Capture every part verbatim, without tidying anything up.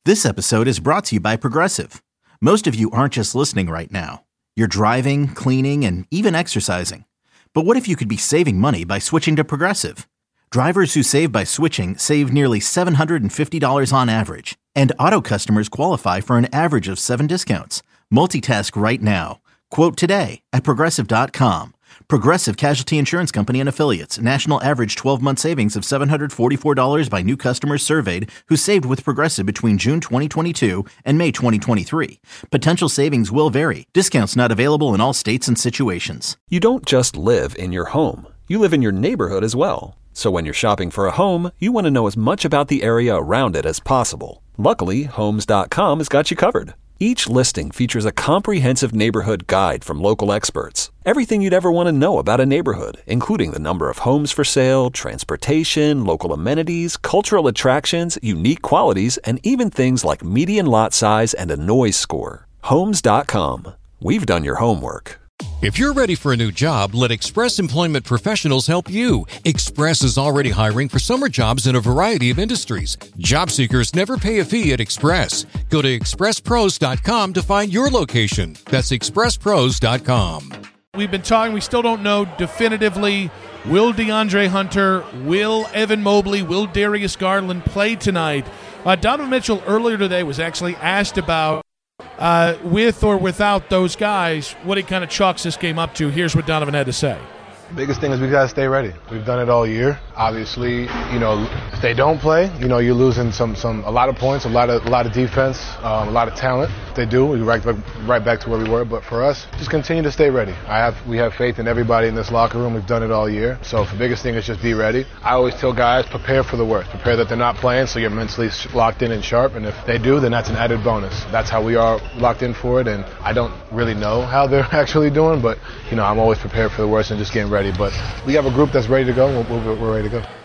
This episode is brought to you by Progressive. Most of you aren't just listening right now. You're driving, cleaning, and even exercising. But what if you could be saving money by switching to Progressive? Drivers who save by switching save nearly seven hundred fifty dollars on average. And auto customers qualify for an average of seven discounts. Multitask right now. Quote today at Progressive dot com. Progressive Casualty Insurance Company and Affiliates. National average twelve-month savings of seven hundred forty-four dollars by new customers surveyed who saved with Progressive between June twenty twenty-two and May twenty twenty-three. Potential savings will vary. Discounts not available in all states and situations. You don't just live in your home. You live in your neighborhood as well. So when you're shopping for a home, you want to know as much about the area around it as possible. Luckily, Homes dot com has got you covered. Each listing features a comprehensive neighborhood guide from local experts. Everything you'd ever want to know about a neighborhood, including the number of homes for sale, transportation, local amenities, cultural attractions, unique qualities, and even things like median lot size and a noise score. Homes dot com. We've done your homework. If you're ready for a new job, let Express Employment Professionals help you. Express is already hiring for summer jobs in a variety of industries. Job seekers never pay a fee at Express. Go to express pros dot com to find your location. That's express pros dot com. We've been talking, we still don't know definitively, will DeAndre Hunter, will Evan Mobley, will Darius Garland play tonight? Uh, Donovan Mitchell earlier today was actually asked about Uh, with or without those guys, what he kind of chalks this game up to. Here's what Donovan had to say. The biggest thing is we got to stay ready. We've done it all year. Obviously, you know, if they don't play, you know, you're losing some, some a lot of points, a lot of a lot of defense, um, a lot of talent. If they do, we're right, right back to where we were. But for us, just continue to stay ready. I have we have faith in everybody in this locker room. We've done it all year. So the biggest thing is just be ready. I always tell guys, prepare for the worst. Prepare that they're not playing so you're mentally locked in and sharp. And if they do, then that's an added bonus. That's how we are locked in for it. And I don't really know how they're actually doing, but, you know, I'm always prepared for the worst and just getting ready. But we have a group that's ready to go. We're, we're ready to go.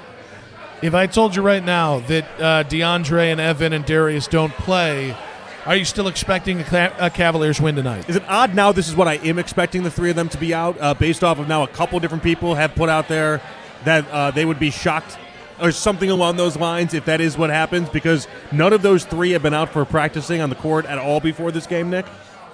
If I told you right now that uh, DeAndre and Evan and Darius don't play, are you still expecting a, Ca- a Cavaliers win tonight? Is it odd now this is what I am expecting the three of them to be out, uh, based off of now a couple different people have put out there that uh, they would be shocked or something along those lines if that is what happens, because none of those three have been out for practicing on the court at all before this game, Nick?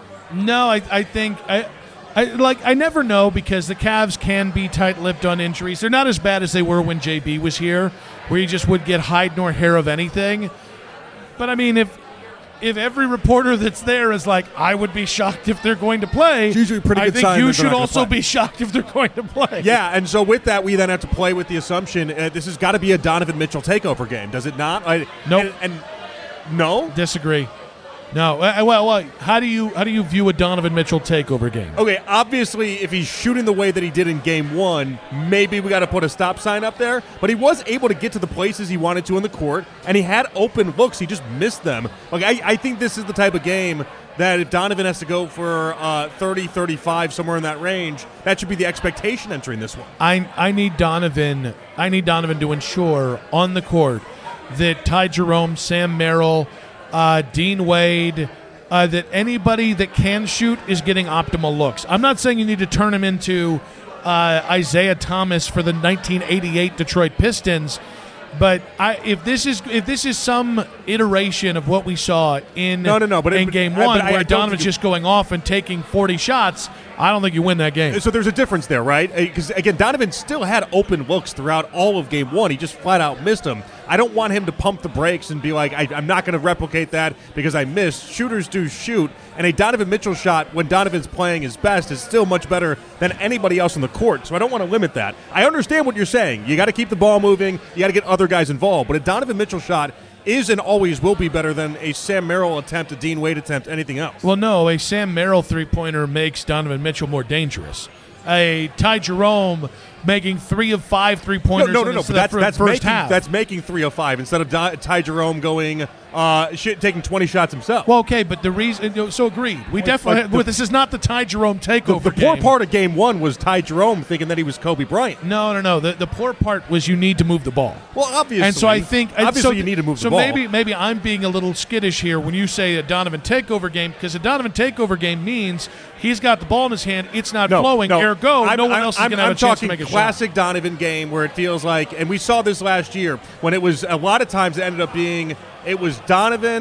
No, I, I think I, I like I never know, because the Cavs can be tight-lipped on injuries. They're not as bad as they were when J B was here, where you just would get hide nor hair of anything. But I mean, if if every reporter that's there is like, I would be shocked if they're going to play, it's usually a pretty I good think sign you that they're should not also play. be shocked if they're going to play. Yeah, and so with that, we then have to play with the assumption uh, this has got to be a Donovan Mitchell takeover game, does it not? I, nope. And, and no, disagree. No, well, well, how do you how do you view a Donovan Mitchell takeover game? Okay, obviously, if he's shooting the way that he did in Game One, maybe we got to put a stop sign up there. But he was able to get to the places he wanted to in the court, and he had open looks. He just missed them. Like I, I think this is the type of game that if Donovan has to go for uh, thirty, thirty-five, somewhere in that range, that should be the expectation entering this one. I I need Donovan. I need Donovan to ensure on the court that Ty Jerome, Sam Merrill, Uh, Dean Wade, uh, that anybody that can shoot is getting optimal looks. I'm not saying you need to turn him into uh, Isaiah Thomas for the nineteen eighty-eight Detroit Pistons, but I, if this is if this is some iteration of what we saw in no, no, no, but in it, Game I, One, I, where I Donovan's just going off and taking forty shots, I don't think you win that game. So there's a difference there, right? Because, again, Donovan still had open looks throughout all of Game One. He just flat out missed them. I don't want him to pump the brakes and be like, I, I'm not going to replicate that because I missed. Shooters do shoot, and a Donovan Mitchell shot when Donovan's playing his best is still much better than anybody else on the court, so I don't want to limit that. I understand what you're saying. You got to keep the ball moving. You got to get other guys involved, but a Donovan Mitchell shot is and always will be better than a Sam Merrill attempt, a Dean Wade attempt, anything else. Well, no, a Sam Merrill three-pointer makes Donovan Mitchell more dangerous. A Ty Jerome making three of five three-pointers no, no, no, in no, the but that's, that's first making, half. That's making three of five instead of Di- Ty Jerome going uh, shit, taking twenty shots himself. Well, okay, but the reason – so agreed. We Like, definitely like – the, this is not the Ty Jerome takeover The, the poor game. part of Game One was Ty Jerome thinking that he was Kobe Bryant. No, no, no. The, the poor part was you need to move the ball. Well, obviously. And so I think – Obviously so, you need to move so the ball. So maybe, maybe I'm being a little skittish here when you say a Donovan takeover game, because a Donovan takeover game means he's got the ball in his hand, it's not no, flowing, no. ergo I'm, no one I'm, else is I'm, going to have I'm a chance to talking make a classic shot. Donovan game where it feels like – and we saw this last year when it was – a lot of times it ended up being – it was Donovan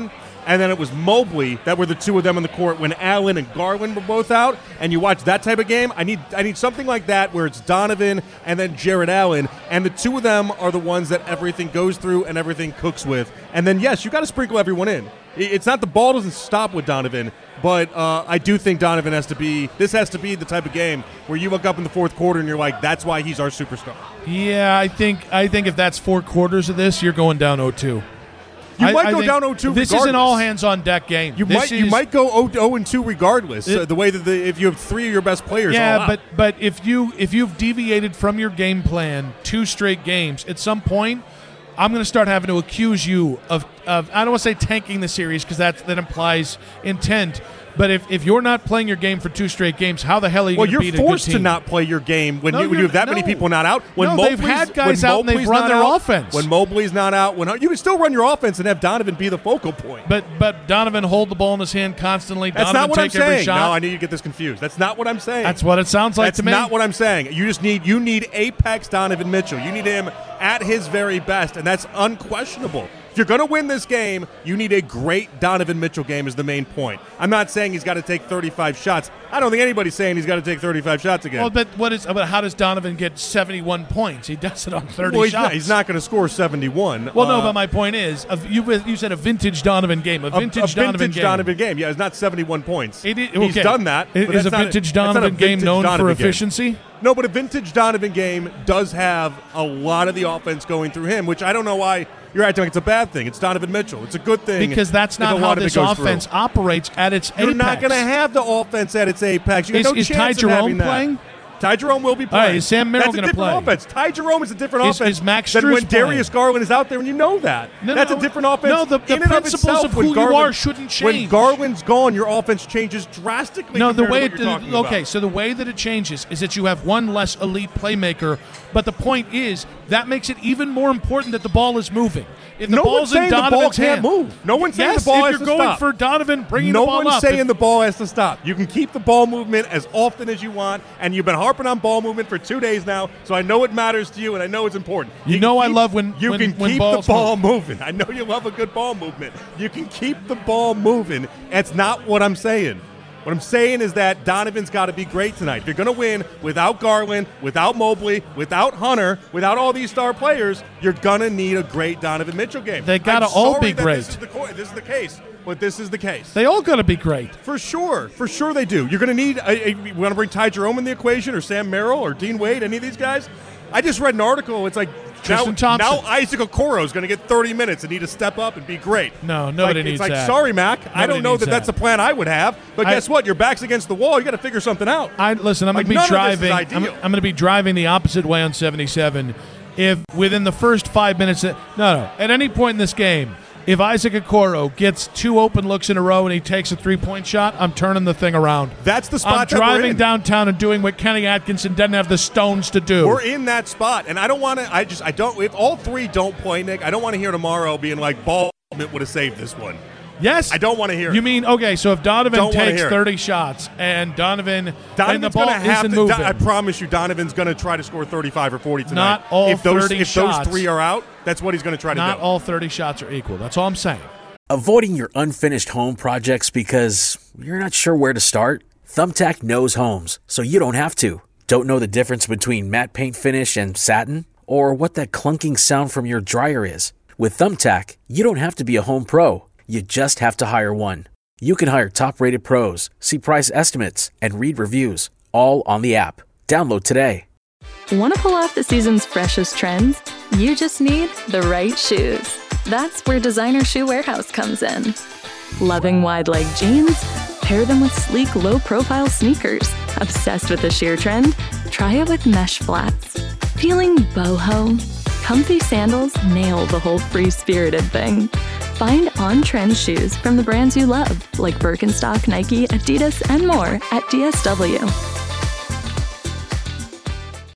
and then it was Mobley that were the two of them on the court when Allen and Garland were both out, and you watch that type of game, I need I need something like that where it's Donovan and then Jarrett Allen, and the two of them are the ones that everything goes through and everything cooks with. And then, yes, you got to sprinkle everyone in. It's not the ball doesn't stop with Donovan, but uh, I do think Donovan has to be – this has to be the type of game where you look up in the fourth quarter and you're like, that's why he's our superstar. Yeah, I think I think if that's four quarters of this, you're going down oh two. You I, might I go down oh two This regardless. isn't all hands on deck game. You this might is, you might go oh and two regardless. It, uh, the way that the, if you have three of your best players, yeah, all out. but but if you if you've deviated from your game plan two straight games, at some point, I'm going to start having to accuse you of of I don't want to say tanking the series because that that implies intent. But if, if you're not playing your game for two straight games, how the hell are you well, going to beat a good team? Well, you're forced to not play your game when, No, you, when you have that no. many people not out. When No, Mobley's, they've had guys when out and they've Mobley's run not their out, offense. When Mobley's not out, when you can still run your offense and have Donovan be the focal point. But but Donovan hold the ball in his hand constantly. That's Donovan not what take I'm every saying. shot. No, I need you to get this confused. That's not what I'm saying. That's what it sounds like That's to me. not what I'm saying. You just need you need apex Donovan Mitchell. You need him at his very best, and that's unquestionable. If you're going to win this game, you need a great Donovan Mitchell game is the main point. I'm not saying he's got to take thirty-five shots. I don't think anybody's saying he's got to take thirty-five shots again. Well, but what is? But how does Donovan get seventy-one points? He does it on thirty well, he's shots. Not, he's not going to score seventy-one. Well, no, uh, but my point is, a, you you said a vintage Donovan game, a vintage, a, a vintage Donovan game. Donovan game. Yeah, it's not seventy-one points. It is, He's okay. done that. Is, but is a that's not vintage that's not a Donovan game vintage known Donovan for game. efficiency? No, but a vintage Donovan game does have a lot of the offense going through him, which I don't know why you're acting like it's a bad thing. It's Donovan Mitchell. It's a good thing. Because that's if not a how lot of it this goes offense through. operates at its You're apex. not going to have the offense at its apex. You Is- have no is chance Ty of Jerome having that. playing? Ty Jerome will be All playing. right, is Sam Merrill That's a gonna different play? offense. Ty Jerome is a different Is- offense is Max than Strus when Darius playing? Garland is out there, and you know that. No, That's no, a different offense. no, the- the in and principles itself, of when who you Garland- are shouldn't When change. Garland's gone, your offense changes drastically. No, the compared way to it what you're talking about. okay, so the way that it changes is that you have one less elite playmaker, but the point is that makes it even more important that the ball is moving. If the No ball's one's saying in the ball Donovan's can't hand, move. No one's saying yes, the ball if has you're to going stop. for Donovan bringing no the ball one's up, saying if- the ball has to stop. You can keep the ball movement as often as you want, and you've been harping on ball movement for two days now, so I know it matters to you, and I know it's important. You can know I keep- love when- you when- can when keep balls the ball moving. I know you love a good ball movement. You can keep the ball moving. That's not what I'm saying. What I'm saying is that Donovan's got to be great tonight. If you're going to win without Garland, without Mobley, without Hunter, without all these star players, you're going to need a great Donovan Mitchell game. They gotta I'm all sorry be that great. This is, the, co- this is the case, but this is the case. They all got to be great. For sure. For sure they do. You're going to need a, a, you want to bring Ty Jerome in the equation or Sam Merrill or Dean Wade, any of these guys? I just read an article. It's like now, Tristan Thompson. now Isaac Okoro is going to get thirty minutes and need to step up and be great. No, nobody like, needs It's like, that. sorry, Mac. I Nobody don't know needs that, that's that. the plan I would have. But I- guess what? Your back's against the wall. You got to figure something out. I listen. I'm Like, going to be none of this is driving. I'm, ideal. I'm going to be driving the opposite way on seventy-seven. If within the first five minutes, no, no, at any point in this game, if Isaac Okoro gets two open looks in a row and he takes a three-point shot, I'm turning the thing around. That's the spot I'm that we're driving in. downtown and doing what Kenny Atkinson doesn't have the stones to do. We're in that spot, and I don't want to. I just, I don't. If all three don't play, Nick, I don't want to hear tomorrow being like ball would have saved this one. Yes, I don't want to hear it. You mean okay? So if Donovan Don't wanna takes hear it. thirty shots and Donovan, and the Donovan's ball going to have isn't to. moving, I promise you, Donovan's going to try to score thirty-five or forty tonight. Not all if those, thirty if shots. those three are out, that's what he's going to try to not do. all thirty shots are equal. That's all I'm saying. Avoiding your unfinished home projects because you're not sure where to start? Thumbtack knows homes, so you don't have to. Don't know the difference between matte paint finish and satin? Or what that clunking sound from your dryer is? With Thumbtack, you don't have to be a home pro. You just have to hire one. You can hire top-rated pros, see price estimates, and read reviews, all on the app. Download today. Want to pull off the season's freshest trends? You just need the right shoes. That's where Designer Shoe Warehouse comes in. Loving wide leg jeans? Pair them with sleek, low-profile sneakers. Obsessed with the sheer trend? Try it with mesh flats. Feeling boho? Comfy sandals nail the whole free-spirited thing. Find on-trend shoes from the brands you love, like Birkenstock, Nike, Adidas, and more at D S W.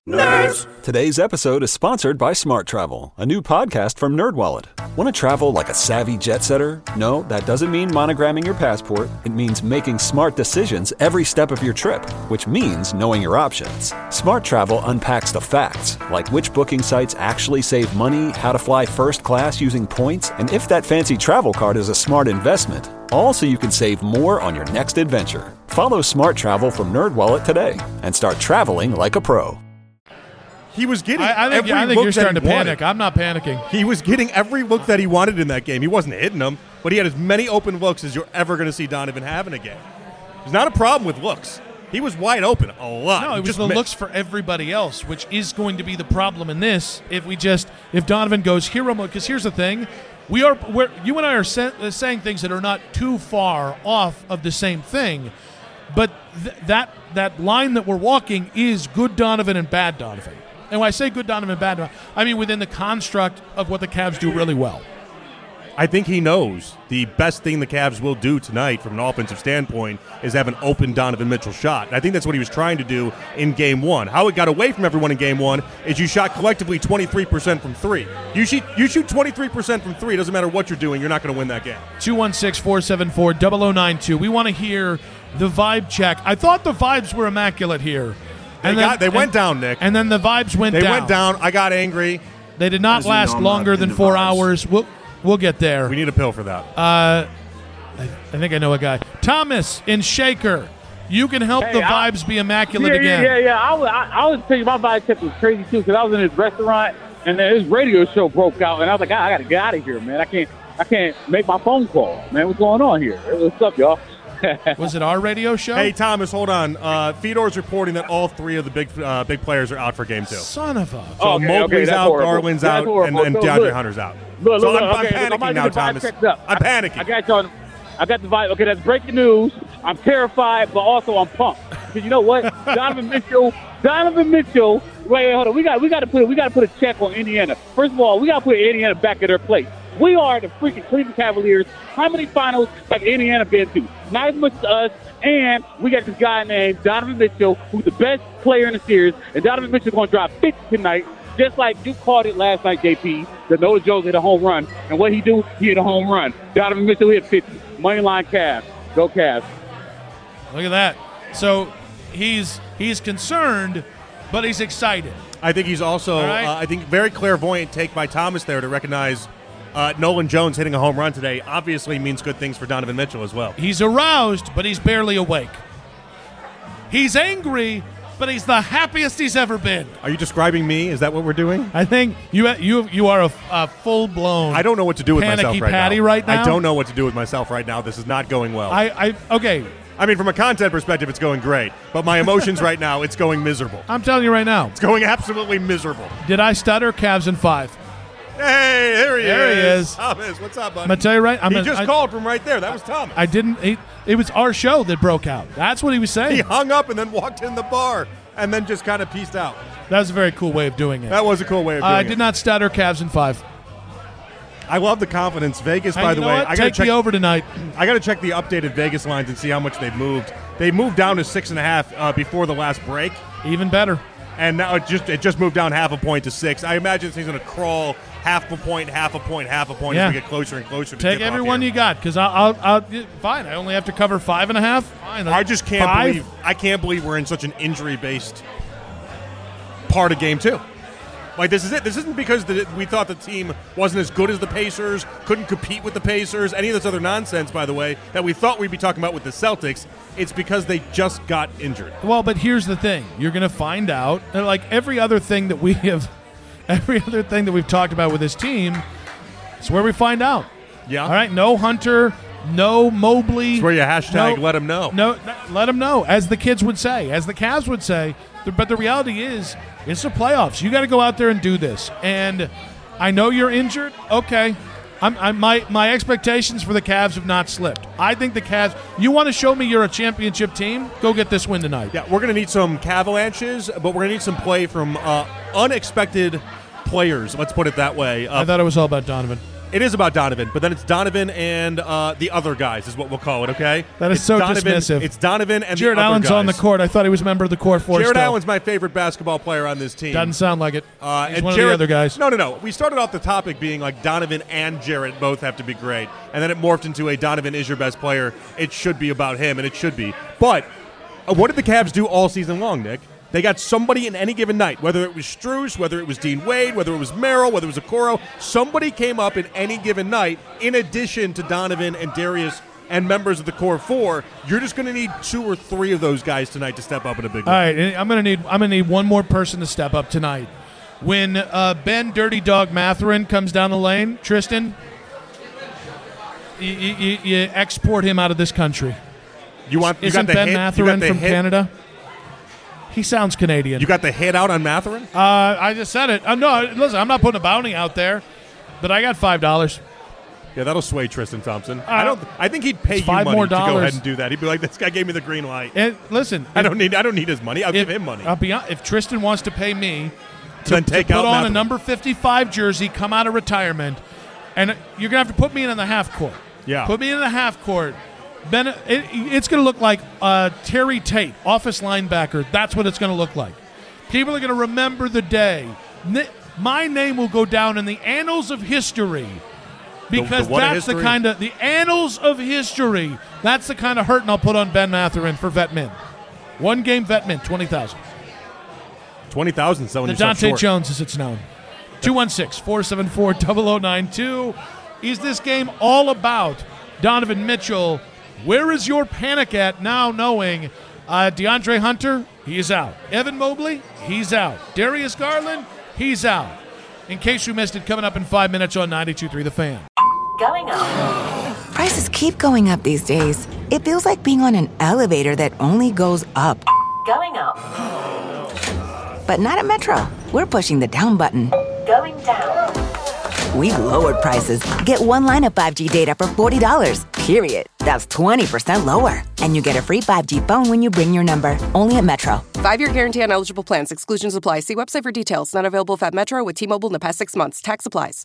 Nerds! Today's episode is sponsored by Smart Travel, a new podcast from NerdWallet. Want to travel like a savvy jet setter? No, that doesn't mean monogramming your passport. It means making smart decisions every step of your trip, which means knowing your options. Smart Travel unpacks the facts, like which booking sites actually save money, how to fly first class using points, and if that fancy travel card is a smart investment. All so you can save more on your next adventure. Follow Smart Travel from NerdWallet today and start traveling like a pro. He was getting I, I think, every I think look you're starting that to he panic. wanted. I'm not panicking. He was getting every look that he wanted in that game. He wasn't hitting them, but he had as many open looks as you're ever going to see Donovan have in a game. There's not a problem with looks. He was wide open a lot. No, He it was just the missed. looks for everybody else, which is going to be the problem in this. If we just, if Donovan goes hero mode, because here's the thing, we are, we're, you and I are sa- uh, saying things that are not too far off of the same thing, but th- that that line that we're walking is good Donovan and bad Donovan. And when I say good Donovan and bad Donovan, I mean within the construct of what the Cavs do really well. I think he knows the best thing the Cavs will do tonight from an offensive standpoint is have an open Donovan Mitchell shot. And I think that's what he was trying to do in game one. How it got away from everyone in game one is you shot collectively twenty-three percent from three. You shoot, you shoot twenty-three percent from three. It doesn't matter what you're doing. You're not going to win that game. two one six, four seven four, zero zero nine two. We want to hear the vibe check. I thought the vibes were immaculate here. They, And got, they and- went down, Nick. And then the vibes went They down. went down. I got angry. They did not As you know, last I'm longer not than into four vibes. hours. We'll we'll get there. We need a pill for that. Uh, I, I think I know a guy. Thomas in Shaker. You can help Hey, the I- vibes be immaculate yeah, again. Yeah, yeah, yeah. I was, I, I was telling you, my vibe check was crazy too because I was in this restaurant and then his radio show broke out and I was like, I, I got to get out of here, man. I can't, I can't make my phone call, man. What's going on here? What's up, y'all? Was it our radio show? Hey, Thomas, hold on. Uh, Fedor's reporting that all three of the big uh, big players are out for game two. Son of a. So Okay, Mobley's okay, that's out, horrible. Garland's That's out, and, horrible. and So DeAndre look. Hunter's out. Look, so look, I'm, look. I'm Okay, look, I'm panicking about now, to get the vibe Thomas. checked up. I'm I- panicking. I got y'all. I got the vibe. Okay, that's breaking news. I'm terrified, but also I'm pumped. Because you know what? Donovan Mitchell. Donovan Mitchell. Wait, wait, hold on. We got we got to put we got to put a check on Indiana. First of all, we got to put Indiana back at their place. We are the freaking Cleveland Cavaliers. How many finals have Indiana been to? Not as much as us. And we got this guy named Donovan Mitchell, who's the best player in the series. And Donovan Mitchell's going to drop fifty tonight, just like you called it last night, J P. The Noah Jones hit a home run. And what he do? He hit a home run. Donovan Mitchell hit fifty. Money line Cavs. Go Cavs. Look at that. So he's he's concerned, but he's excited. I think he's also, All right. uh, I think, very clairvoyant take by Thomas there to recognize uh, Nolan Jones hitting a home run today obviously means good things for Donovan Mitchell as well. He's aroused, but he's barely awake. He's angry, but he's the happiest he's ever been. Are you describing me? Is that what we're doing? I think you you you are a, a full blown. I don't know what to do with Panicky myself right Patty now. right now? I don't know what to do with myself right now. This is not going well. I, I okay. I mean, from a content perspective, it's going great. But my emotions right now, it's going miserable. I'm telling you right now. It's going absolutely miserable. Did I stutter? Cavs in five. Hey, there he There is. he is. Thomas, what's up, buddy? I'm gonna tell you right. I'm he gonna- just I- called from right there. That was Thomas. I didn't. It, it was our show that broke out. That's what he was saying. He hung up and then walked in the bar and then just kind of pieced out. That was a very cool way of doing it. That was a cool way of Uh, doing I it. did not stutter. Cavs in five. I love the confidence. Vegas, Hey, by you the know way, what? I gotta Take check the over tonight. I got to check the updated Vegas lines and see how much they've moved. They moved down to six and a half uh, before the last break, Even better. and now it just it just moved down half a point to six. I imagine he's going to crawl half a point, half a point, half a point Yeah. as we get closer and closer to Take tip-off everyone here. you got, because I'll, I'll, I'll. Fine. I only have to cover five and a half. Fine. I just can't Five? believe I can't believe we're in such an injury-based part of game two. Like, this is it. This isn't because the, we thought the team wasn't as good as the Pacers, couldn't compete with the Pacers, any of this other nonsense, by the way, that we thought we'd be talking about with the Celtics. It's because they just got injured. Well, but here's the thing: you're going to find out, and like every other thing that we have, every other thing that we've talked about with this team, it's where we find out. Yeah. All right. No Hunter. No Mobley. It's where you hashtag no, let them know. No, n- let them know, as the kids would say, as the Cavs would say. Th- But the reality is, it's the playoffs. You got to go out there and do this. And I know you're injured. Okay. I'm, I'm, my, my expectations for the Cavs have not slipped. I think the Cavs, you want to show me you're a championship team? Go get this win tonight. Yeah, we're going to need some Cavalanches, but we're going to need some play from uh, unexpected players. Let's put it that way. Uh, I thought it was all about Donovan. It is about Donovan, but then it's Donovan and uh, the other guys is what we'll call it, okay? That is it's so Donovan, dismissive. It's Donovan and Jared the other Allen's guys. on the court. I thought he was a member of the core four Jared still. Allen's my favorite basketball player on this team. Doesn't sound like it. Uh, He's and one Jared, of the other guys. No, no, no. We started off the topic being like Donovan and Jared both have to be great. And then it morphed into a Donovan is your best player. It should be about him, and it should be. But uh, what did the Cavs do all season long, Nick? They got somebody in any given night, whether it was Strus, whether it was Dean Wade, whether it was Merrill, whether it was Okoro. Somebody came up in any given night in addition to Donovan and Darius and members of the core four. You're just going to need two or three of those guys tonight to step up in a big way. All right, I'm going to need I'm going to need one more person to step up tonight. When uh, Ben Dirty Dog Matherin comes down the lane, Tristan, you, you, you export him out of this country. You want? You Isn't got the Ben hit, Matherin you got the from hit, Canada? He sounds Canadian. You got the hit out on Matherin? Uh, I just said it. Uh, no, listen, I'm not putting a bounty out there, but I got five dollars. Yeah, that'll sway Tristan Thompson. Uh, I don't. I think he'd pay you five money more to go dollars. ahead and do that. He'd be like, "This guy gave me the green light." And listen, I if- don't need. I don't need his money. I'll if, give him money. I'll be hon- if Tristan wants to pay me to, Then to take put out on a Matherin. number fifty-five jersey, come out of retirement, and you're gonna have to put me in the half court. Yeah. Put me in the half court. Ben, it, it's going to look like uh, Terry Tate, office linebacker. That's what it's going to look like. People are going to remember the day. N- my name will go down in the annals of history because the what of that's the history? kind of the annals of history. That's the kind of hurting I'll put on Ben Matherin for vet min. One game vet min, twenty thousand. Twenty thousand selling The yourself Dante short. Jones, as it's known. two one six, four seven four, zero zero nine two. Is this game all about Donovan Mitchell? Where is your panic at now knowing uh, DeAndre Hunter, he's out. Evan Mobley, he's out. Darius Garland, he's out. In case you missed it, coming up in five minutes on ninety-two point three The Fan. Going up. Prices keep going up these days. It feels like being on an elevator that only goes up. Going up. But not at Metro. We're pushing the down button. Going down. We've lowered prices. Get one line of five G data for forty dollars, period. That's twenty percent lower. And you get a free five G phone when you bring your number. Only at Metro. Five-year guarantee on eligible plans. Exclusions apply. See website for details. Not available at Metro with T-Mobile in the past six months. Tax applies.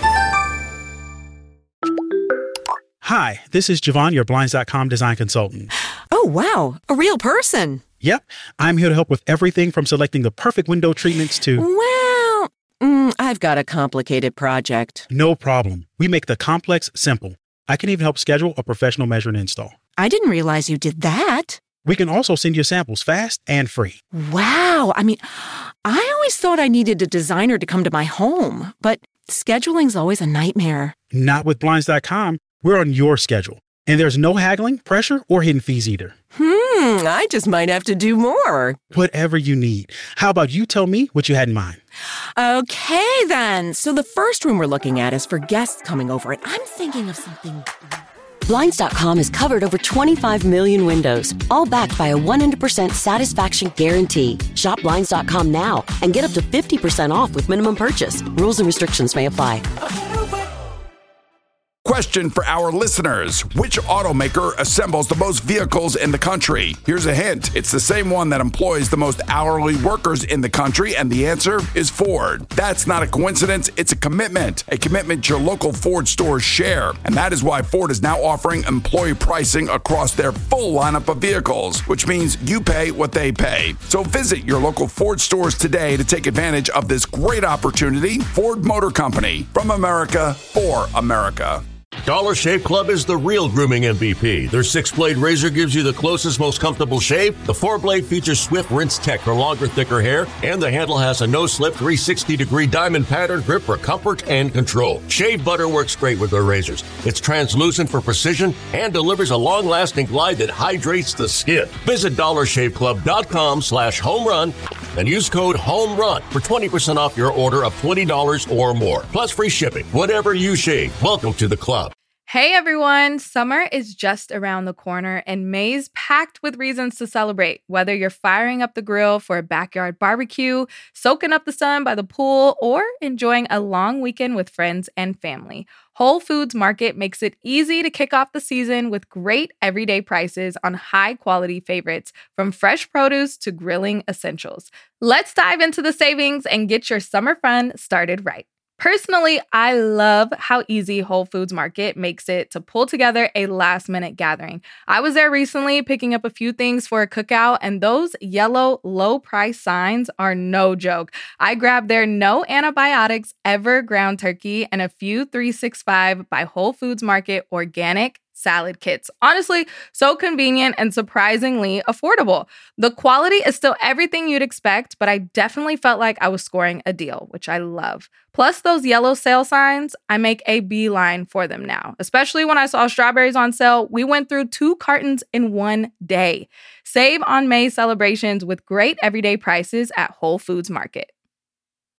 Hi, this is Javon, your Blinds dot com design consultant. Oh, wow. A real person. Yep, I'm here to help with everything from selecting the perfect window treatments to... Well, mm, I've got a complicated project. No problem. We make the complex simple. I can even help schedule a professional measure and install. I didn't realize you did that. We can also send you samples fast and free. Wow. I mean, I always thought I needed a designer to come to my home, but scheduling's always a nightmare. Not with Blinds dot com. We're on your schedule. And there's no haggling, pressure, or hidden fees either. Hmm, I just might have to do more. Whatever you need. How about you tell me what you had in mind? Okay, then. So the first room we're looking at is for guests coming over, and I'm thinking of something... Blinds dot com has covered over twenty-five million windows, all backed by a one hundred percent satisfaction guarantee. Shop Blinds dot com now and get up to fifty percent off with minimum purchase. Rules and restrictions may apply. Question for our listeners. Which automaker assembles the most vehicles in the country? Here's a hint. It's the same one that employs the most hourly workers in the country, and the answer is Ford. That's not a coincidence. It's a commitment. A commitment your local Ford stores share. And that is why Ford is now offering employee pricing across their full lineup of vehicles, which means you pay what they pay. So visit your local Ford stores today to take advantage of this great opportunity. Ford Motor Company. From America, for America. Dollar Shave Club is the real grooming M V P. Their six-blade razor gives you the closest, most comfortable shave. The four-blade features Swift Rinse Tech for longer, thicker hair. And the handle has a no-slip three hundred sixty degree diamond pattern grip for comfort and control. Shave butter works great with their razors. It's translucent for precision and delivers a long-lasting glide that hydrates the skin. Visit dollar shave club dot com slash home run and use code HOMERUN for twenty percent off your order of twenty dollars or more. Plus free shipping. Whatever you shave, welcome to the club. Hey everyone, summer is just around the corner and May's packed with reasons to celebrate. Whether you're firing up the grill for a backyard barbecue, soaking up the sun by the pool, or enjoying a long weekend with friends and family, Whole Foods Market makes it easy to kick off the season with great everyday prices on high-quality favorites, from fresh produce to grilling essentials. Let's dive into the savings and get your summer fun started right. Personally, I love how easy Whole Foods Market makes it to pull together a last-minute gathering. I was there recently picking up a few things for a cookout, and those yellow low-price signs are no joke. I grabbed their no antibiotics ever ground turkey and a few three sixty-five by Whole Foods Market organic salad kits. Honestly, so convenient and surprisingly affordable. The quality is still everything you'd expect, but I definitely felt like I was scoring a deal, which I love. Plus those yellow sale signs, I make a beeline for them now. Especially when I saw strawberries on sale, we went through two cartons in one day. Save on May celebrations with great everyday prices at Whole Foods Market.